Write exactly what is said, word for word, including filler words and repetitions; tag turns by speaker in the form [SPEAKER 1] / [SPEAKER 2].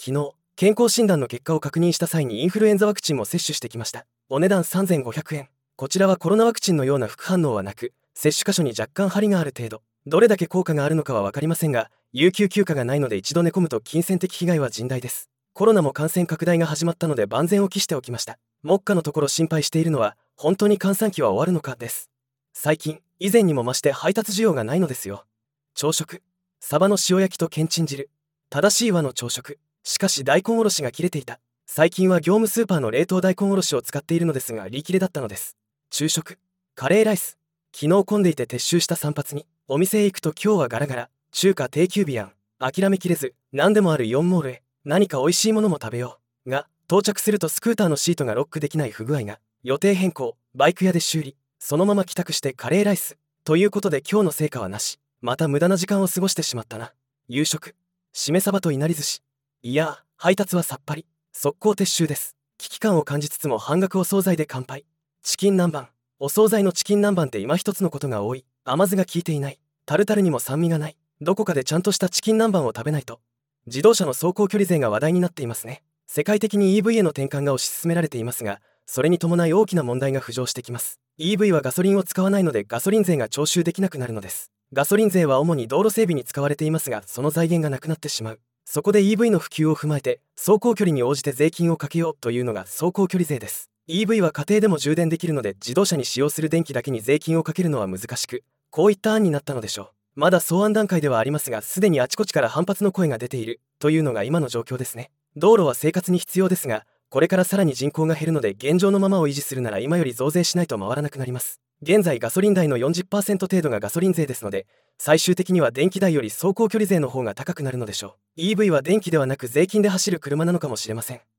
[SPEAKER 1] 昨日、健康診断の結果を確認した際にインフルエンザワクチンも接種してきました。お値段さんぜんごひゃくえん。こちらはコロナワクチンのような副反応はなく、接種箇所に若干張りがある程度。どれだけ効果があるのかは分かりませんが、有給休暇がないので一度寝込むと金銭的被害は甚大です。コロナも感染拡大が始まったので万全を期しておきました。目下のところ心配しているのは、本当に閑散期は終わるのかです。最近、以前にも増して配達需要がないのですよ。朝食、サバの塩焼きとけんちん汁。正しい和の朝食。しかし大根おろしが切れていた。最近は業務スーパーの冷凍大根おろしを使っているのですが売り切れだったのです。昼食、カレーライス。昨日混んでいて撤収した散髪に、お店へ行くと今日はガラガラ。中華定休日やん。諦めきれず、何でもあるイオンモールへ、何か美味しいものも食べよう。が、到着するとスクーターのシートがロックできない不具合が。予定変更、バイク屋で修理。そのまま帰宅してカレーライス。ということで今日の成果はなし。また無駄な時間を過ごしてしまったな。夕食、しめ鯖といなり寿司。いやー、配達はさっぱり。速攻撤収です。危機感を感じつつも半額お惣菜で乾杯。チキン南蛮。お惣菜のチキン南蛮って今一つのことが多い。甘酢が効いていない。タルタルにも酸味がない。どこかでちゃんとしたチキン南蛮を食べないと。自動車の走行距離税が話題になっていますね。世界的に イーブイ への転換が推し進められていますが、それに伴い大きな問題が浮上してきます。イーブイ はガソリンを使わないのでガソリン税が徴収できなくなるのです。ガソリン税は主に道路整備に使われていますが、その財源がなくなってしまう。そこで イーブイ の普及を踏まえて、走行距離に応じて税金をかけようというのが走行距離税です。イーブイ は家庭でも充電できるので、自動車に使用する電気だけに税金をかけるのは難しく、こういった案になったのでしょう。まだ草案段階ではありますが、すでにあちこちから反発の声が出ているというのが今の状況ですね。道路は生活に必要ですが、これからさらに人口が減るので現状のままを維持するなら今より増税しないと回らなくなります。現在ガソリン代の よんじゅっパーセント 程度がガソリン税ですので、最終的には電気代より走行距離税の方が高くなるのでしょう。イーブイ は電気ではなく税金で走る車なのかもしれません。